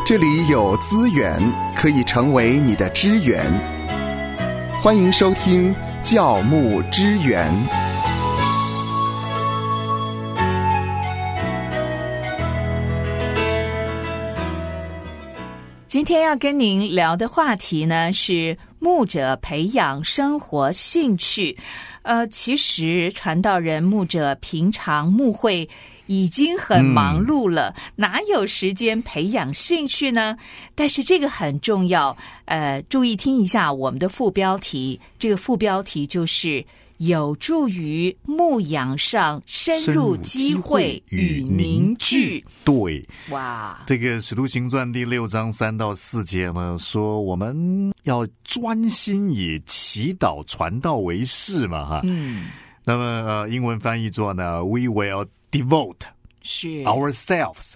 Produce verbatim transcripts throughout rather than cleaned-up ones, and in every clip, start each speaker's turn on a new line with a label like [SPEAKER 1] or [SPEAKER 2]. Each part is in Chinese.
[SPEAKER 1] 这里有资源可以成为你的支援。欢迎收听教牧支援。
[SPEAKER 2] 今天要跟您聊的话题呢是牧者培养生活兴趣。呃，其实传道人牧者平常牧会已经很忙碌了，嗯、哪有时间培养兴趣呢？但是这个很重要，呃，注意听一下我们的副标题，这个副标题就是有助于牧养上深入机会与凝聚。
[SPEAKER 3] 对，
[SPEAKER 2] 哇，
[SPEAKER 3] 这个《使徒行传》第六章三到四节呢，说我们要专心以祈祷传道为事嘛，哈，嗯，那么呃，英文翻译作呢 ，We will devote ourselves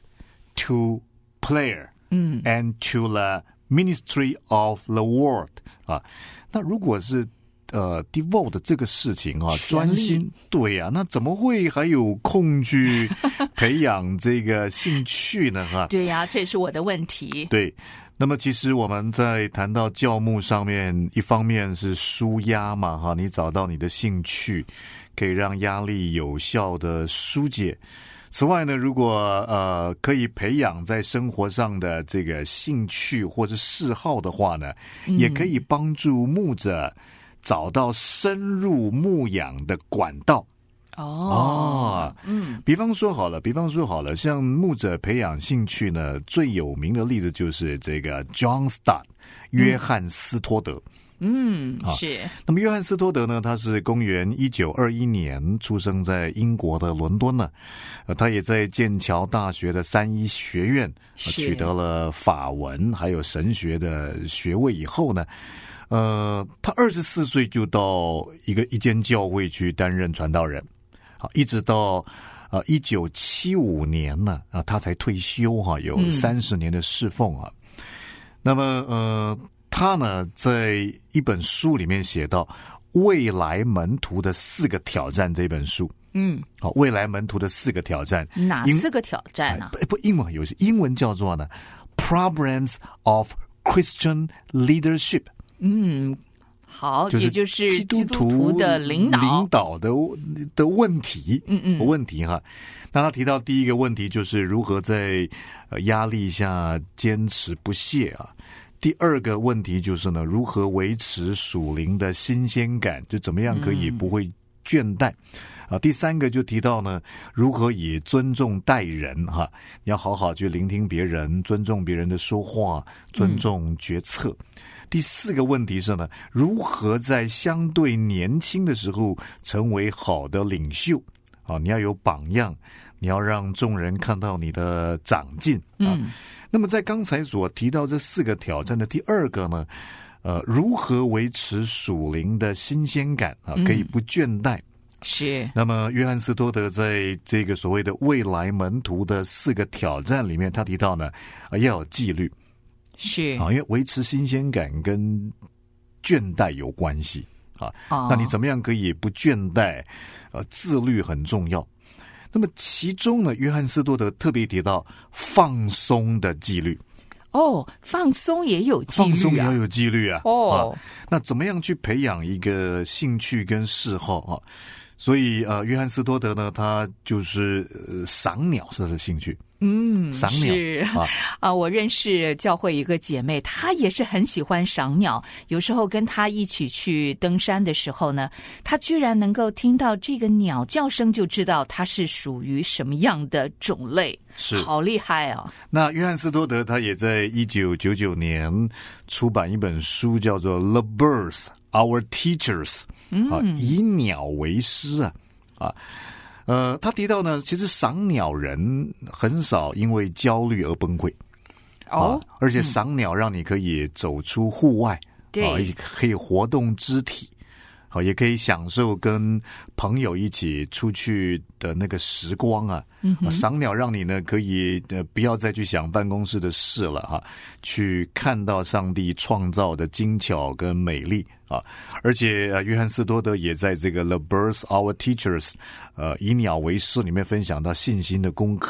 [SPEAKER 3] to prayer, 嗯 and to the ministry of the word 啊，那如果是呃 devote 这个事情啊，专心，对啊，那怎么会还有空去培养这个兴趣呢？哈，
[SPEAKER 2] 对呀、啊，这是我的问题。
[SPEAKER 3] 对，那么其实我们在谈到教牧上面，一方面是抒压嘛，哈，你找到你的兴趣，可以让压力有效的疏解。此外呢，如果呃可以培养在生活上的这个兴趣或者嗜好的话呢，嗯、也可以帮助牧者找到深入牧养的管道。
[SPEAKER 2] 哦，哦
[SPEAKER 3] 嗯，比方说好了，比方说好了，像牧者培养兴趣呢，最有名的例子就是这个 John Stott 约翰斯托德。
[SPEAKER 2] 嗯，是。
[SPEAKER 3] 那么约翰斯托德呢，他是公元一九二一年出生在英国的伦敦呢，呃，他也在剑桥大学的三一学院、呃、取得了法文还有神学的学位以后呢。呃，他二十四岁就到一个一间教会去担任传道人，好，一直到呃一九七五年呢，啊，他才退休哈，有三十年的侍奉啊。嗯、那么呃，他呢在一本书里面写到未来门徒的四个挑战这本书，嗯，好，未来门徒的四个挑战，
[SPEAKER 2] 哪四个挑战呢、啊？
[SPEAKER 3] 不，英文有英文叫做呢 ，Problems of Christian Leadership。
[SPEAKER 2] 嗯，好，
[SPEAKER 3] 就是
[SPEAKER 2] 也就是基督徒的领导
[SPEAKER 3] 领导的的问题，嗯嗯，问题哈。那他提到第一个问题就是如何在呃压力下坚持不懈啊。第二个问题就是呢，如何维持属灵的新鲜感，就怎么样可以不会倦怠。嗯啊，第三个就提到呢，如何以尊重待人哈，你要好好去聆听别人，尊重别人的说话，尊重决策。嗯、第四个问题是呢，如何在相对年轻的时候成为好的领袖啊？你要有榜样，你要让众人看到你的长进啊。嗯、那么在刚才所提到这四个挑战的第二个呢，呃，如何维持属灵的新鲜感啊，可以不倦怠。嗯
[SPEAKER 2] 是。
[SPEAKER 3] 那么约翰斯托德在这个所谓的未来门徒的四个挑战里面，他提到呢，啊，要有纪律，
[SPEAKER 2] 是
[SPEAKER 3] 啊，因为维持新鲜感跟倦怠有关系啊。哦、那你怎么样可以不倦怠？呃，自律很重要。那么其中呢，约翰斯托德特别提到放松的纪律。
[SPEAKER 2] 哦，放松也有纪律啊，
[SPEAKER 3] 放松也要有纪律啊。
[SPEAKER 2] 哦，
[SPEAKER 3] 啊，那怎么样去培养一个兴趣跟嗜好啊？所以呃，约翰斯托德呢，他就是呃赏鸟是他的兴趣。
[SPEAKER 2] 嗯，
[SPEAKER 3] 赏鸟
[SPEAKER 2] 是啊，啊，我认识教会一个姐妹，她也是很喜欢赏鸟。有时候跟她一起去登山的时候呢，她居然能够听到这个鸟叫声，就知道它是属于什么样的种类，
[SPEAKER 3] 是
[SPEAKER 2] 好厉害啊！
[SPEAKER 3] 那约翰斯托德他也在一九九九年出版一本书，叫做《The Birds, Our Teachers》，嗯，啊，以鸟为师啊，啊。呃，他提到呢，其实赏鸟人很少因为焦虑而崩溃，
[SPEAKER 2] 哦，
[SPEAKER 3] 啊、而且赏鸟让你可以走出户外，
[SPEAKER 2] 对、
[SPEAKER 3] 啊，也可以活动肢体，好、啊，也可以享受跟朋友一起出去的那个时光啊。嗯、啊，赏鸟让你呢可以呃不要再去想办公室的事了哈、啊，去看到上帝创造的精巧跟美丽。啊，而且呃，约翰斯多德也在这个《The Birds, Our Teachers》呃，以鸟为师里面分享到信心的功课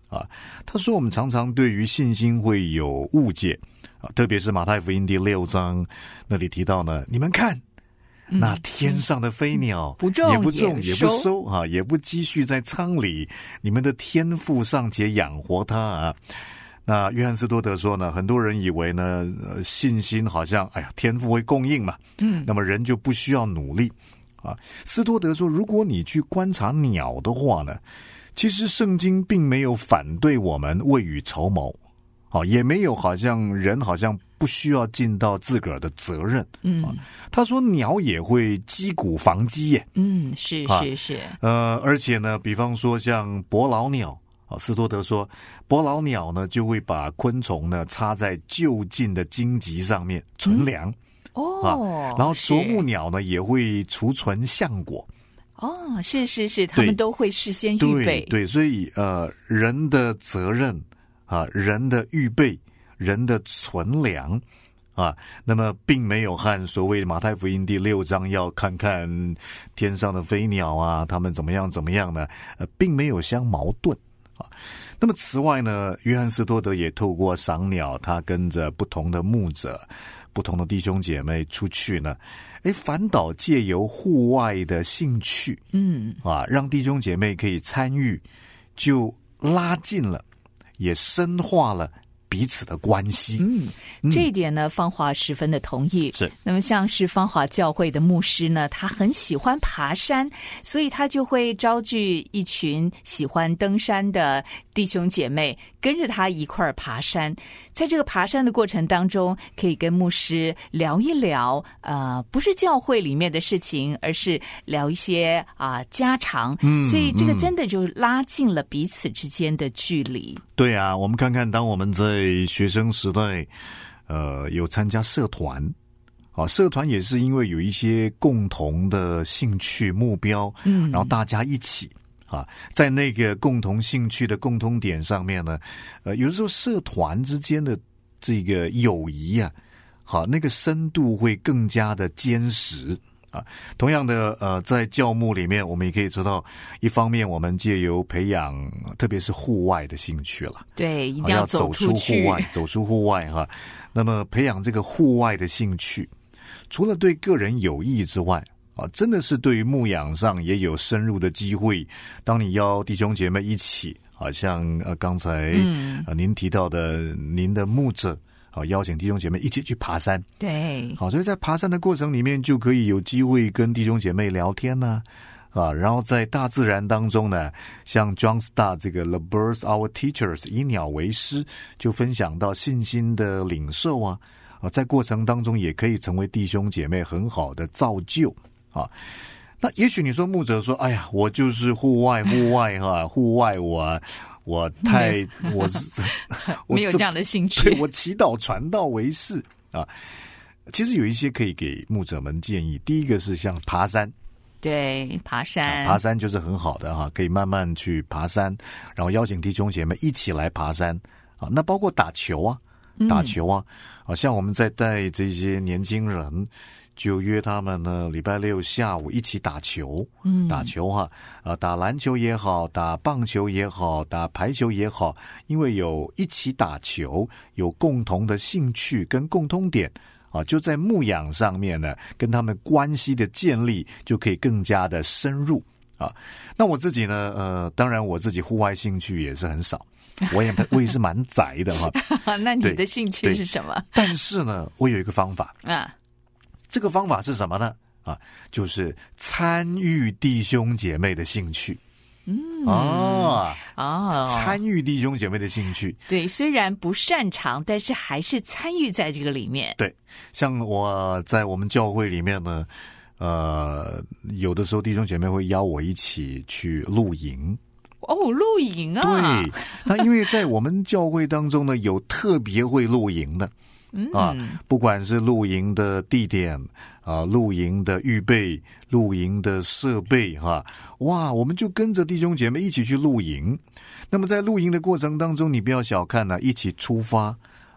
[SPEAKER 3] 啊。他说我们常常对于信心会有误解啊，特别是马太福音第六章那里提到呢，你们看那天上的飞鸟、嗯、
[SPEAKER 2] 不种
[SPEAKER 3] 也不种也不
[SPEAKER 2] 收
[SPEAKER 3] 收啊，也不积蓄在仓里，你们的天父尚且养活它啊。那约翰斯多德说呢，很多人以为呢、呃、信心好像哎呀天父会供应嘛，嗯，那么人就不需要努力啊。斯多德说，如果你去观察鸟的话呢，其实圣经并没有反对我们未雨绸缪，啊，也没有好像人好像不需要尽到自个儿的责任。嗯、啊，他说鸟也会击鼓防饥耶。
[SPEAKER 2] 嗯，是是是、啊。
[SPEAKER 3] 呃，而且呢，比方说像伯劳鸟。啊，斯多德说，伯劳鸟呢就会把昆虫呢插在就近的荆棘上面存粮、
[SPEAKER 2] 嗯、哦、
[SPEAKER 3] 啊，然后啄木鸟呢也会储存橡果。
[SPEAKER 2] 哦，是是是，他们都会事先预备。
[SPEAKER 3] 对 对, 对，所以呃，人的责任啊，人的预备，人的存粮啊，那么并没有和所谓马太福音第六章要看看天上的飞鸟啊，他们怎么样怎么样呢？呃，并没有相矛盾。那么此外呢，约翰斯多德也透过赏鸟，他跟着不同的牧者、不同的弟兄姐妹出去呢，诶，反倒借由户外的兴趣，嗯啊，让弟兄姐妹可以参与，就拉近了，也深化了彼此的关系。
[SPEAKER 2] 嗯，这一点呢，芳华十分的同意。
[SPEAKER 3] 是，
[SPEAKER 2] 那么像是芳华教会的牧师呢，他很喜欢爬山，所以他就会招聚一群喜欢登山的弟兄姐妹，跟着他一块儿爬山。在这个爬山的过程当中，可以跟牧师聊一聊，呃，不是教会里面的事情，而是聊一些啊、呃、家常。嗯，所以这个真的就拉近了彼此之间的距离。
[SPEAKER 3] 对啊，我们看看，当我们在学生时代，呃，有参加社团，啊，社团也是因为有一些共同的兴趣目标，嗯，然后大家一起啊，在那个共同兴趣的共通点上面呢，呃，有的时候社团之间的这个友谊啊，好，那个深度会更加的坚实。啊，同样的，呃，在教牧里面，我们也可以知道，一方面我们借由培养，特别是户外的兴趣了，
[SPEAKER 2] 对，一定
[SPEAKER 3] 要
[SPEAKER 2] 走
[SPEAKER 3] 出户外，走出户外哈。那么培养这个户外的兴趣，除了对个人有益之外，啊，真的是对于牧养上也有深入的机会。当你邀弟兄姐妹一起，好像呃刚才、嗯、呃您提到的您的牧者。好，邀请弟兄姐妹一起去爬山。
[SPEAKER 2] 对，
[SPEAKER 3] 好，所以在爬山的过程里面，就可以有机会跟弟兄姐妹聊天呢、啊，啊，然后在大自然当中呢，像 John Stott 这个 The Birds Our Teachers 以鸟为师，就分享到信心的领受啊，啊，在过程当中也可以成为弟兄姐妹很好的造就啊。那也许你说牧者说，哎呀，我就是户外，户外哈、啊，户外我。我太我是
[SPEAKER 2] 我没有这样的兴趣，
[SPEAKER 3] 对，我祈祷传道为事啊。其实有一些可以给牧者们建议，第一个是像爬山，
[SPEAKER 2] 对，爬山、
[SPEAKER 3] 啊，爬山就是很好的哈、啊，可以慢慢去爬山，然后邀请弟兄姐妹一起来爬山啊。那包括打球啊，打球啊，好、嗯啊、像我们在带这些年轻人。就约他们呢，礼拜六下午一起打球，嗯，打球哈，啊，打篮球也好，打棒球也好，打排球也好，因为有一起打球，有共同的兴趣跟共通点啊，就在牧养上面呢，跟他们关系的建立就可以更加的深入啊。那我自己呢，呃，当然我自己户外兴趣也是很少，我也我也是蛮宅的哈。
[SPEAKER 2] 那你的兴趣是什么？
[SPEAKER 3] 但是呢，我有一个方法
[SPEAKER 2] 啊。
[SPEAKER 3] 这个方法是什么呢？啊，就是参与弟兄姐妹的兴趣。嗯啊
[SPEAKER 2] 哦，
[SPEAKER 3] 参与弟兄姐妹的兴趣。
[SPEAKER 2] 对，虽然不擅长，但是还是参与在这个里面。
[SPEAKER 3] 对，像我在我们教会里面呢，呃，有的时候弟兄姐妹会邀我一起去露营。
[SPEAKER 2] 哦，露营啊！
[SPEAKER 3] 对，那因为在我们教会当中呢，有特别会露营的。啊，不管是露营的地点啊，露营的预备，露营的设备哈、啊，哇，我们就跟着弟兄姐妹一起去露营。那么在露营的过程当中，你不要小看呢、啊，一起出发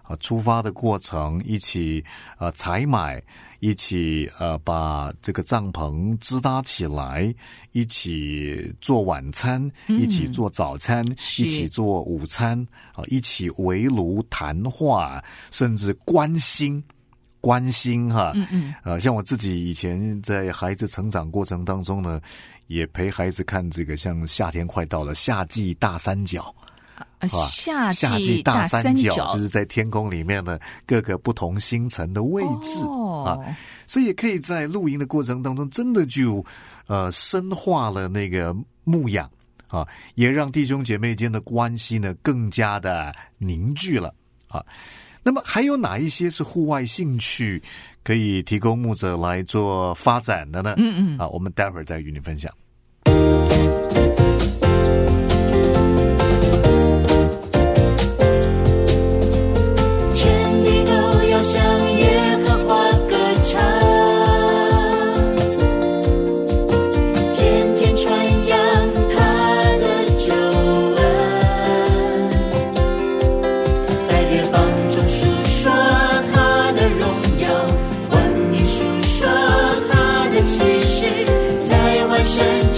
[SPEAKER 3] 啊出发的过程，一起呃采买，一起呃把这个帐篷支搭起来，一起做晚餐，
[SPEAKER 2] 嗯、
[SPEAKER 3] 一起做早餐，一起做午餐啊，一起围炉谈话，甚至关心。关心哈，
[SPEAKER 2] 嗯嗯，
[SPEAKER 3] 呃，像我自己以前在孩子成长过程当中呢，也陪孩子看这个，像夏天快到了，夏季大三角，
[SPEAKER 2] 啊，夏
[SPEAKER 3] 夏季大三角就是在天空里面的各个不同星辰的位置、哦、啊，所以也可以在露营的过程当中，真的就呃深化了那个牧养啊，也让弟兄姐妹间的关系呢更加的凝聚了啊。那么还有哪一些是户外兴趣可以提供牧者来做发展的呢？
[SPEAKER 2] 嗯嗯，
[SPEAKER 3] 啊，我们待会儿再与你分享。
[SPEAKER 4] 全地都要向耶和华歌唱，天天传扬他的救恩，在列邦中述说他的荣耀，万民述说他的奇事，在万神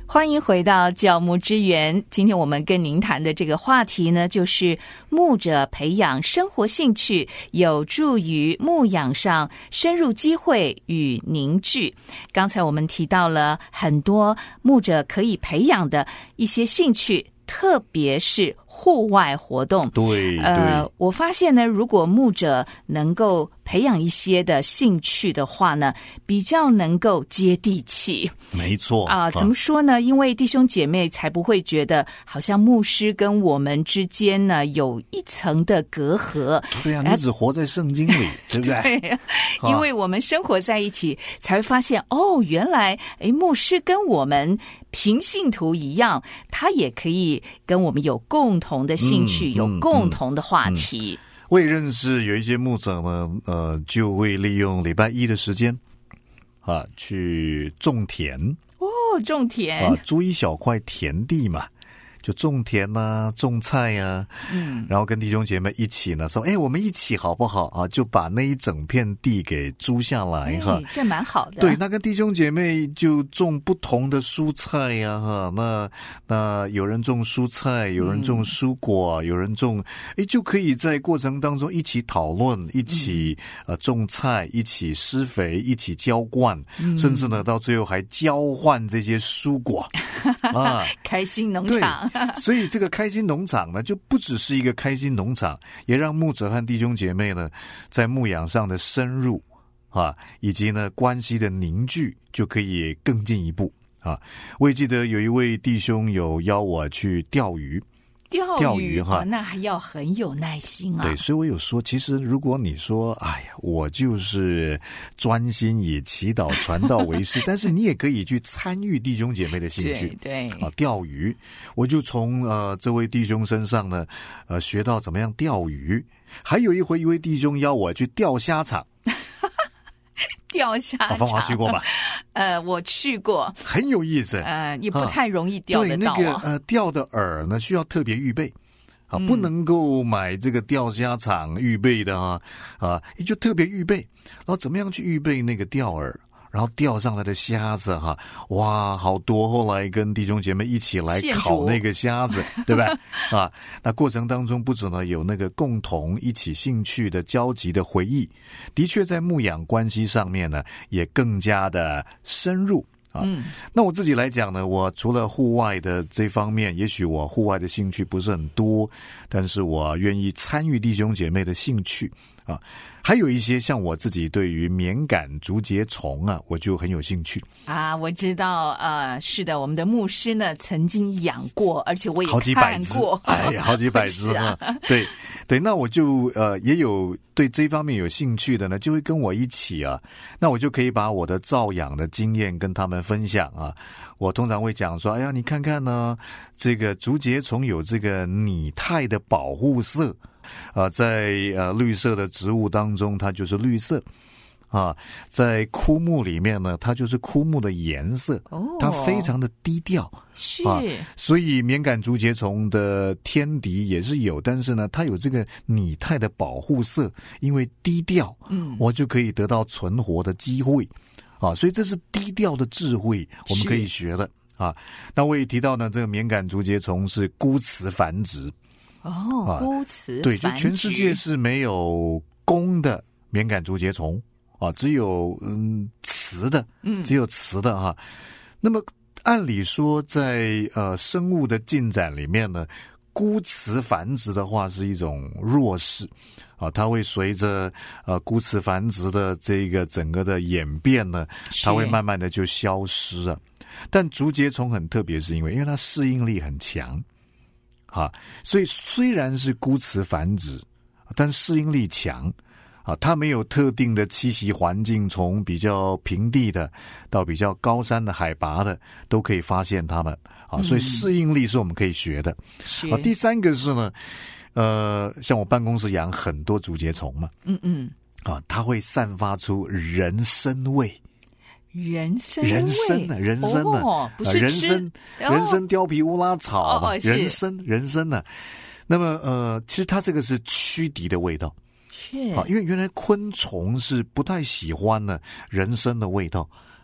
[SPEAKER 2] 欢迎回到教牧之源。今天我们跟您谈的这个话题呢，就是牧者培养生活兴趣，有助于牧养上深入机会与凝聚。刚才我们提到了很多牧者可以培养的一些兴趣，特别是户外活动。
[SPEAKER 3] 对，
[SPEAKER 2] 呃
[SPEAKER 3] 对，
[SPEAKER 2] 我发现呢，如果牧者能够培养一些的兴趣的话呢，比较能够接地气。
[SPEAKER 3] 没错
[SPEAKER 2] 啊、怎么说呢？因为弟兄姐妹才不会觉得好像牧师跟我们之间呢有一层的隔阂。
[SPEAKER 3] 对啊，你只活在圣经里，对不对？
[SPEAKER 2] 对，因为我们生活在一起，才会发现哦，原来诶，牧师跟我们平信徒一样，他也可以跟我们有共同的兴趣，
[SPEAKER 3] 嗯
[SPEAKER 2] 有共同的话题。
[SPEAKER 3] 嗯嗯我也认识有一些牧者呢，呃，就会利用礼拜一的时间啊，去种田
[SPEAKER 2] 哦，种田
[SPEAKER 3] 啊，租一小块田地嘛，就种田啊，种菜啊，
[SPEAKER 2] 嗯，
[SPEAKER 3] 然后跟弟兄姐妹一起呢，说，哎，我们一起好不好啊？就把那一整片地给租下来哈，
[SPEAKER 2] 这蛮好的。
[SPEAKER 3] 对，那跟弟兄姐妹就种不同的蔬菜呀、啊，哈，那那有人种蔬菜，有人种蔬果，嗯、有人种，哎，就可以在过程当中一起讨论，一起、嗯、呃种菜，一起施肥，一起浇灌，嗯、甚至呢到最后还交换这些蔬果啊，
[SPEAKER 2] 开心农场。
[SPEAKER 3] 所以这个开心农场呢，就不只是一个开心农场，也让牧者和弟兄姐妹呢在牧养上的深入。啊，以及呢关系的凝聚就可以更进一步啊！我也记得有一位弟兄有邀我去钓鱼，
[SPEAKER 2] 钓鱼,
[SPEAKER 3] 钓鱼哈、
[SPEAKER 2] 哦，那还要很有耐心啊。
[SPEAKER 3] 对，所以我有说，其实如果你说，哎呀，我就是专心以祈祷传道为事，但是你也可以去参与弟兄姐妹的兴趣，
[SPEAKER 2] 对, 对
[SPEAKER 3] 啊，钓鱼，我就从呃这位弟兄身上呢，呃学到怎么样钓鱼。还有一回，一位弟兄邀我去钓虾场。
[SPEAKER 2] 钓虾场，
[SPEAKER 3] 芳华去过吧？
[SPEAKER 2] 呃，我去过，
[SPEAKER 3] 很有意思。
[SPEAKER 2] 呃，也不太容易钓得到、啊。
[SPEAKER 3] 对，那个呃，钓的饵呢需要特别预备啊，不能够买这个钓虾场预备的啊啊，也就特别预备。然后怎么样去预备那个钓饵？然后钓上来的虾子哈，哇，好多！后来跟弟兄姐妹一起来烤那个虾子，对吧？啊，那过程当中不止呢有那个共同一起兴趣的交集的回忆，的确在牧养关系上面呢也更加的深入啊。嗯，那我自己来讲呢，我除了户外的这方面，也许我户外的兴趣不是很多，但是我愿意参与弟兄姐妹的兴趣啊。还有一些像我自己对于棉杆竹节虫啊，我就很有兴趣
[SPEAKER 2] 啊。我知道，呃，是的，我们的牧师呢曾经养过，而且我也
[SPEAKER 3] 好几百只，哎呀，好几百只啊！对对，那我就呃也有对这方面有兴趣的呢，就会跟我一起啊，那我就可以把我的照养的经验跟他们分享啊。我通常会讲说，哎呀，你看看呢，这个竹节虫有这个拟态的保护色。呃，在呃绿色的植物当中，它就是绿色啊；在枯木里面呢，它就是枯木的颜色。哦，它非常的低调，
[SPEAKER 2] 是
[SPEAKER 3] 啊。所以棉杆竹节虫的天敌也是有，但是呢，它有这个拟态的保护色，因为低调，嗯，我就可以得到存活的机会啊。所以这是低调的智慧，我们可以学的啊。那我也提到呢，这个棉杆竹节虫是孤雌繁殖。
[SPEAKER 2] 哦，孤雌
[SPEAKER 3] 对，就全世界是没有公的棉杆竹节虫啊，只有嗯雌的，嗯，只有雌的哈。那么按理说在，在呃生物的进展里面呢，孤雌繁殖的话是一种弱势啊，它会随着呃孤雌繁殖的这个整个的演变呢，它会慢慢的就消失了。但竹节虫很特别，是因为因为它适应力很强。啊，所以虽然是孤雌繁殖，但适应力强啊，它没有特定的栖息环境，从比较平地的到比较高山的海拔的都可以发现它们啊，所以适应力是我们可以学的。
[SPEAKER 2] 是
[SPEAKER 3] 啊，第三个是呢，呃，像我办公室养很多竹节虫嘛，
[SPEAKER 2] 嗯嗯，
[SPEAKER 3] 啊，它会散发出人参味。
[SPEAKER 2] 人参
[SPEAKER 3] 人参呢、啊？人参呢、啊
[SPEAKER 2] 哦？不是
[SPEAKER 3] 人参，
[SPEAKER 2] 哦、
[SPEAKER 3] 人参貂皮乌拉草嘛？
[SPEAKER 2] 哦、
[SPEAKER 3] 人参，人参呢、啊？那么呃，其实它这个是驱敌的味道，
[SPEAKER 2] 是
[SPEAKER 3] 啊，因为原来昆虫是不太喜欢呢人参的味道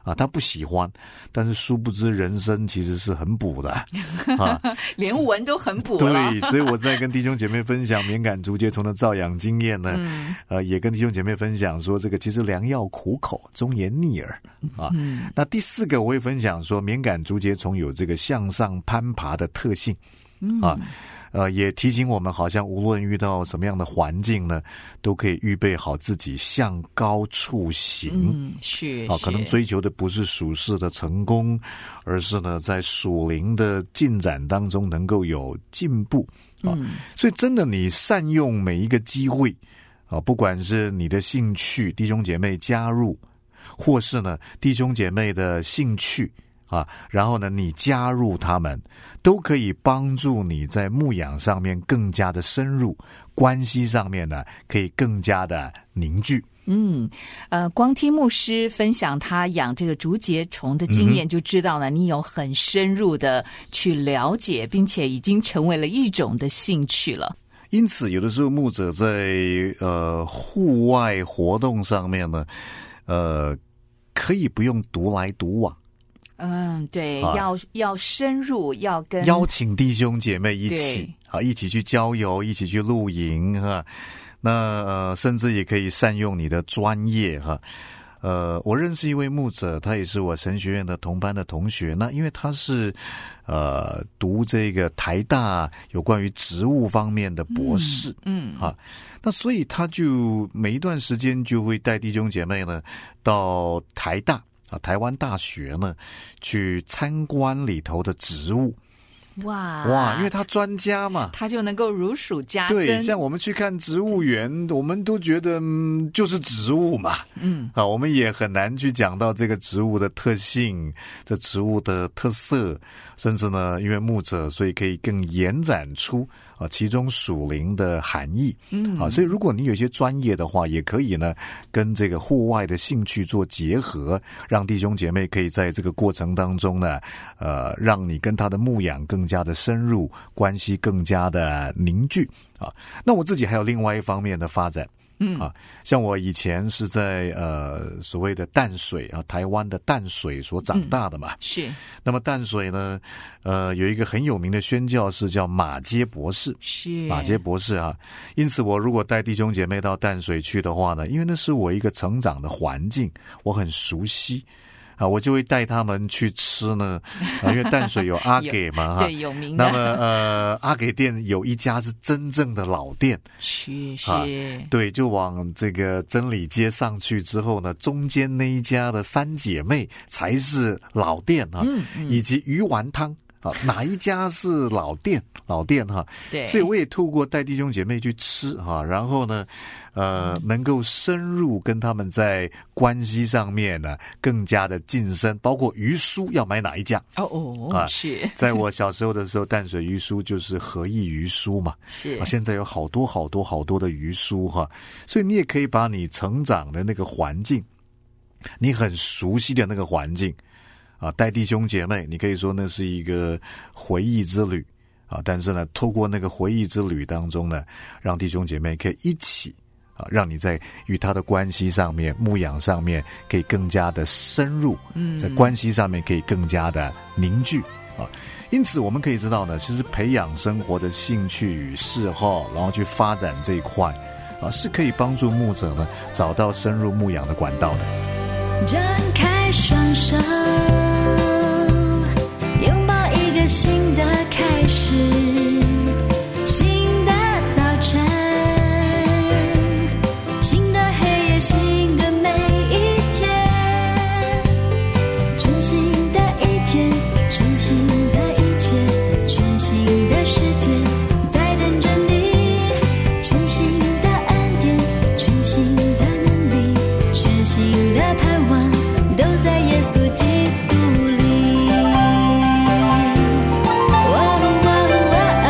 [SPEAKER 3] 啊，他不喜欢，但是殊不知人生其实是很补的啊，
[SPEAKER 2] 连文都很补了。
[SPEAKER 3] 对，所以我在跟弟兄姐妹分享敏感竹节虫的照养经验呢，嗯、呃，也跟弟兄姐妹分享说，这个其实良药苦口，忠言逆耳啊。嗯、那第四个我会分享说，敏感竹节虫有这个向上攀爬的特性啊。嗯呃，也提醒我们，好像无论遇到什么样的环境呢，都可以预备好自己向高处行。
[SPEAKER 2] 嗯，是
[SPEAKER 3] 啊，可能追求的不是属世的成功，而是呢，在属灵的进展当中能够有进步啊。嗯、所以，真的，你善用每一个机会啊，不管是你的兴趣，弟兄姐妹加入，或是呢，弟兄姐妹的兴趣。啊，然后呢，你加入他们，都可以帮助你在牧养上面更加的深入，关系上面呢，可以更加的凝聚。
[SPEAKER 2] 嗯，呃，光听牧师分享他养这个竹节虫的经验，就知道呢，你有很深入的去了解，并且已经成为了一种的兴趣了。
[SPEAKER 3] 因此，有的时候牧者在呃户外活动上面呢，呃，可以不用独来独往。
[SPEAKER 2] 嗯，对，啊、要要深入，要跟
[SPEAKER 3] 邀请弟兄姐妹一起啊，一起去郊游，一起去露营哈。那呃，甚至也可以善用你的专业哈。呃，我认识一位牧者，他也是我神学院的同班的同学。那因为他是呃读这个台大有关于植物方面的博士，嗯，嗯啊，那所以他就每一段时间就会带弟兄姐妹呢到台大。啊，台湾大学呢，去参观里头的植物，
[SPEAKER 2] 哇
[SPEAKER 3] 哇，因为他专家嘛，
[SPEAKER 2] 他就能够如数家珍。
[SPEAKER 3] 对，像我们去看植物园，我们都觉得、嗯、就是植物嘛，嗯，啊，我们也很难去讲到这个植物的特性，这植物的特色，甚至呢，因为牧者，所以可以更延展出啊其中属灵的含义，嗯，啊，所以如果你有一些专业的话，也可以呢跟这个户外的兴趣做结合，让弟兄姐妹可以在这个过程当中呢，呃，让你跟他的牧养更加的深入，关系更加的凝聚啊。那我自己还有另外一方面的发展。嗯啊，像我以前是在呃所谓的淡水啊，台湾的淡水所长大的嘛。嗯、是。那么淡水呢，呃，有一个很有名的宣教士叫马偕博士。
[SPEAKER 2] 是。
[SPEAKER 3] 马偕博士啊，因此我如果带弟兄姐妹到淡水去的话呢，因为那是我一个成长的环境，我很熟悉。啊，我就会带他们去吃呢，啊，因为淡水有阿给嘛，
[SPEAKER 2] 对，有名的。
[SPEAKER 3] 那么呃，阿给店有一家是真正的老店，
[SPEAKER 2] 是是、
[SPEAKER 3] 啊，对，就往这个真理街上去之后呢，中间那一家的三姐妹才是老店啊，嗯嗯、以及鱼丸汤。啊，哪一家是老店？老店哈，
[SPEAKER 2] 对，
[SPEAKER 3] 所以我也透过带弟兄姐妹去吃哈，然后呢，呃，能够深入跟他们在关系上面呢更加的晋升，包括鱼酥要买哪一家？
[SPEAKER 2] 哦哦，啊，是，
[SPEAKER 3] 在我小时候的时候，淡水鱼酥就是和益鱼酥嘛，
[SPEAKER 2] 是，
[SPEAKER 3] 啊，现在有好多好多好多的鱼酥哈，所以你也可以把你成长的那个环境，你很熟悉的那个环境。啊，带弟兄姐妹，你可以说那是一个回忆之旅啊。但是呢，透过那个回忆之旅当中呢，让弟兄姐妹可以一起啊，让你在与他的关系上面、牧养上面可以更加的深入，嗯，在关系上面可以更加的凝聚啊。因此，我们可以知道呢，其实培养生活的兴趣与嗜好，然后去发展这一块啊，是可以帮助牧者呢找到深入牧养的管道的。
[SPEAKER 5] 张开双手，拥抱一个新的开始，新的早晨，新的黑夜，新的每一天，全新的一天，全新的一切，全新的世界在等着你，全新的恩典，全新的能力，全新的盼望都在耶稣基督里。哦哦哦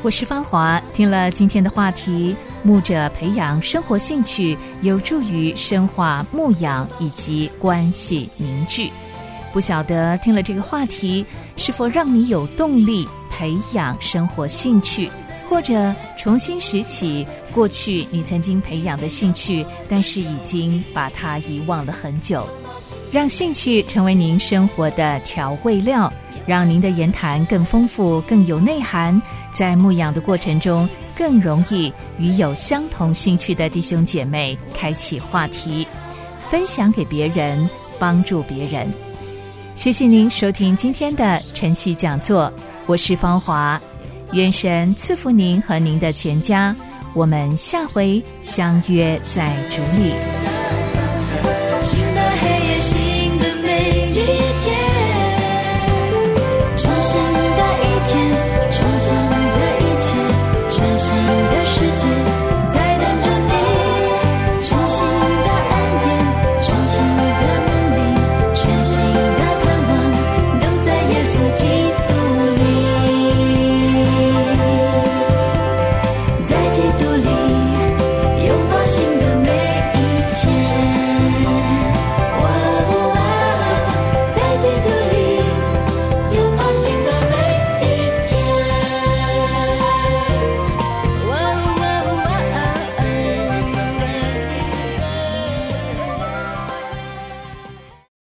[SPEAKER 2] 我是芳华。听了今天的话题，牧者培养生活兴趣，有助于深化牧养以及关系凝聚。不晓得听了这个话题，是否让你有动力培养生活兴趣，或者重新拾起过去你曾经培养的兴趣，但是已经把它遗忘了很久。让兴趣成为您生活的调味料，让您的言谈更丰富更有内涵，在牧养的过程中更容易与有相同兴趣的弟兄姐妹开启话题，分享给别人，帮助别人。谢谢您收听今天的晨曦讲座，我是芳华，愿神赐福您和您的全家，我们下回相约在主里。